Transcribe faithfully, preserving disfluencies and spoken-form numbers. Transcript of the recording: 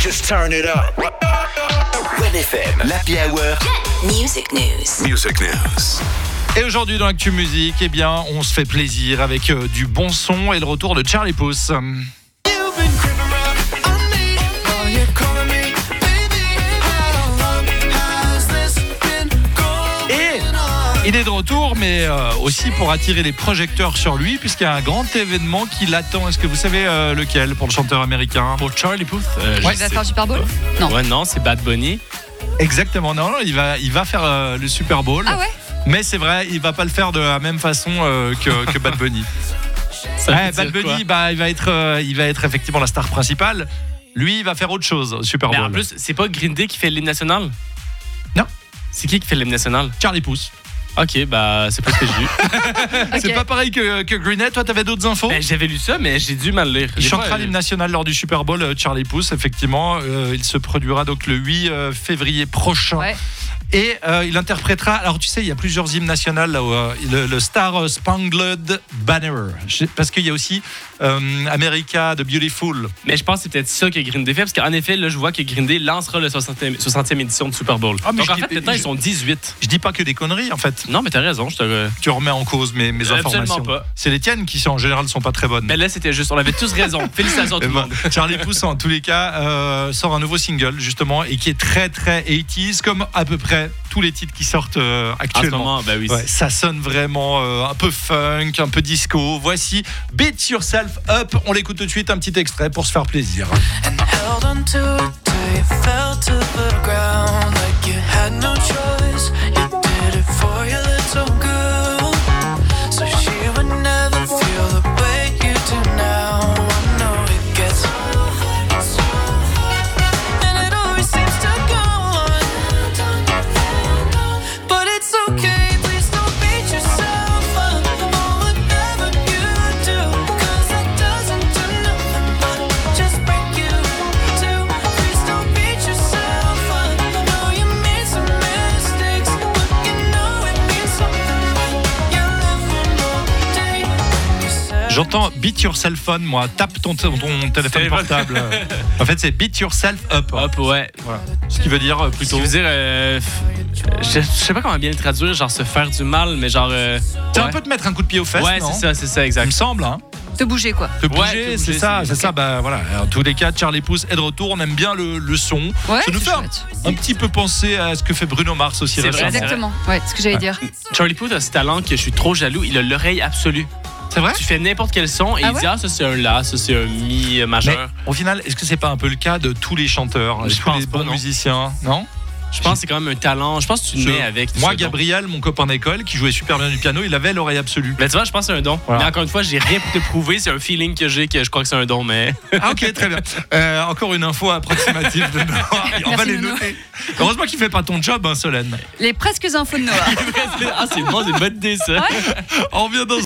Just turn it up. Red F M, l'Happy Hour. Music News. Music News. Et aujourd'hui dans l'Actu Musique, eh bien, on se fait plaisir avec euh, du bon son et le retour de Charlie Puth. Il est de retour, mais euh, aussi pour attirer les projecteurs sur lui, puisqu'il y a un grand événement qui l'attend. Est-ce que vous savez euh, lequel pour le chanteur américain? Pour Charlie Puth euh, Ouais. Il va faire le Super Bowl? Non. Ouais, non, c'est Bad Bunny. Exactement, non, non, il va, il va faire euh, le Super Bowl. Ah ouais? Mais c'est vrai, il va pas le faire de la même façon euh, que, que Bad Bunny. Ça Ouais, veut Bad dire Bunny, quoi? bah, il va être, euh, il va être effectivement la star principale. Lui, il va faire autre chose au Super Mais Bowl. en plus, c'est pas Green Day qui fait l'hymne national? Non. C'est qui qui fait l'hymne national? Charlie Puth. Ok, bah c'est pas ce que j'ai lu. C'est Ok. pas pareil que, que Green Day. Toi, t'avais d'autres infos? Ben, j'avais lu ça, mais j'ai dû mal lire. Il J'ai chantera pas- l'hymne national lors du Super Bowl, euh, Charlie Puth, effectivement. Euh, il se produira donc le huit euh, février prochain. Ouais. Et euh, il interprétera. Alors, tu sais, il y a plusieurs hymnes nationaux là où, euh, le, le Star Spangled Banner. Je- Parce qu'il y a aussi euh, America the Beautiful. Mais je pense que c'est peut-être ça que Green Day fait, parce qu'en effet, là, je vois que Green Day lancera le soixantième, soixantième édition de Super Bowl. Ah, mais Donc je en dis- fait, maintenant, je- ils sont dix-huit. Je dis pas que des conneries, en fait. Non, mais t'as raison, je te. Tu remets en cause mes, mes Absolument informations. pas. C'est les tiennes qui, en général, sont pas très bonnes. Mais là, c'était juste, on avait tous raison. Félicitations à tout Eh le ben, monde. Charlie Puth, en tous les cas, euh, sort un nouveau single, justement, et qui est très, très eighties, comme à peu près tous les titres qui sortent euh, En ce actuellement. moment, ben oui. Ouais, ça sonne vraiment euh, un peu funk, un peu disco. Voici Beat Yourself Up. On l'écoute tout de suite, un petit extrait pour se faire plaisir. And held on to it till you fell to the ground like you had no choice. You did it for your little girl, so she would never feel the way you do now. I know it gets and it always seems to go on, but it's okay. Please don't beat yourself up for whatever you do, 'cause it doesn't do nothing but just break you too. Please don't beat yourself up. I know you made some mistakes, but you know it means something when you live one more day. You said J'entends Beat Yourself On, moi. Tape ton, ton, ton téléphone portable. En fait, c'est Beat Yourself Up. Hop, ouais. Voilà. Ce qui veut dire euh, Ce plutôt. qui veut dire, euh, f- je, je sais pas comment bien le traduire, genre se faire du mal, mais genre. euh, C'est ouais. un peu de mettre un coup de pied aux fesses. Ouais, non c'est ça, c'est ça, Il exact. me semble, hein. Te bouger, quoi. Te Ouais, bouger, te c'est bouger, ça, c'est- c'est ça. Bah voilà. En tous les cas, Charlie Puth est de retour. On aime bien le, le son. Ouais, Ça nous c'est fait un, chouette. un petit peu penser à ce que fait Bruno Mars aussi C'est vrai, récemment. c'est Exactement. Ouais, c'est ce que j'allais dire. Charlie Puth a ce talent que je suis trop jaloux, il a l'oreille absolue. C'est vrai. Tu fais n'importe quel son et Ah il ouais? dit ah ça c'est un la, ça c'est un mi euh, Mais majeur. au final, est-ce que c'est pas un peu le cas de tous les chanteurs, Je tous pense les pas, bons non. musiciens, non? Je pense que c'est quand même un talent. Je pense que tu Je- nais avec. tu Moi, sais, donc. Gabriel, mon copain d'école, qui jouait super bien du piano, il avait l'oreille absolue. Mais tu vois, je pense que c'est un don. Voilà. Mais encore une fois, j'ai rien pour te prouver. C'est un feeling que j'ai que je crois que c'est un don, mais. Ah ok, très bien. Euh, encore une info approximative de Noah. On va Merci, les Nono. noter. Heureusement qu'il fait pas ton job, hein, Solène. Les presque infos de Noah. ah, c'est bon, c'est une bonne idée ça. On revient dans